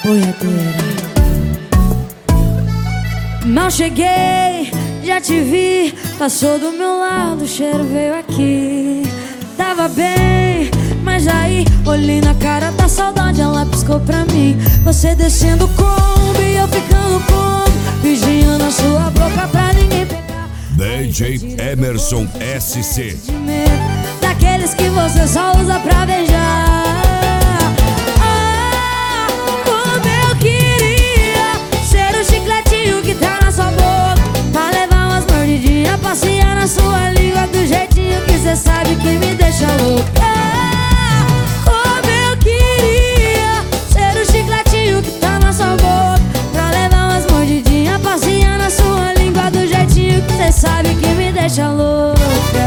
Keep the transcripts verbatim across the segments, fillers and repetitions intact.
boiadeira. Mal cheguei, já te vi, passou do meu lado, o cheiro veio aqui. Tava bem, mas aí olhei na cara da saudade, ela piscou pra mim. Você descendo como e eu ficando como, vigiando a sua boca pra ninguém pegar. D J Emerson S C, daqueles que você só usa pra beijar. Ah, como eu queria ser o chicletinho que tá na sua boca, pra levar umas mordidinhas, passear na sua língua do jeitinho que cê sabe que me deixa louca. Ah, como eu queria ser o chicletinho que tá na sua boca, pra levar umas mordidinhas, passear na sua língua do jeitinho que cê sabe que me deixa louca.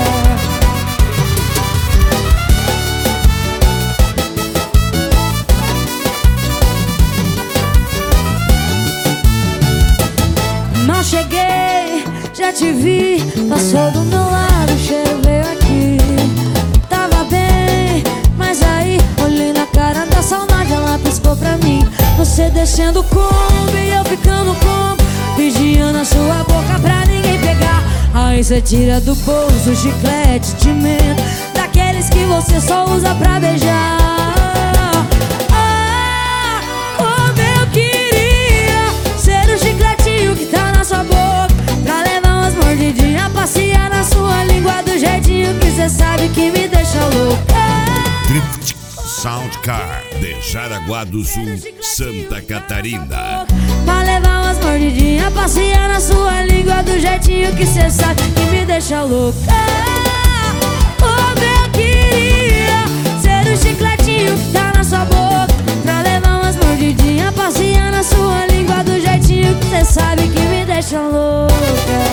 Mal cheguei, já te vi, passou do meu lado, o cheiro veio aqui. Tava bem, mas aí olhei na cara da saudade, ela piscou pra mim. Você descendo como e eu ficando como, vigiando a sua boca pra ninguém pegar. Aí cê tira do bolso o chiclete de menta, daqueles que você só usa pra beijar. Ah, como eu queria ser o chicletinho que tá na sua boca, pra levar umas mordidinhas, passear na sua língua do jeitinho que cê sabe que me deixa louca. Soundcar de Jaraguá do Sul, Santa Catarina. Pra levar umas mordidinhas, passear na sua língua do jeitinho que cê sabe que me deixa louca. Como eu queria ser o chicletinho que tá na sua boca, pra levar umas mordidinhas, passear na sua língua do jeitinho que cê sabe que me deixa louca.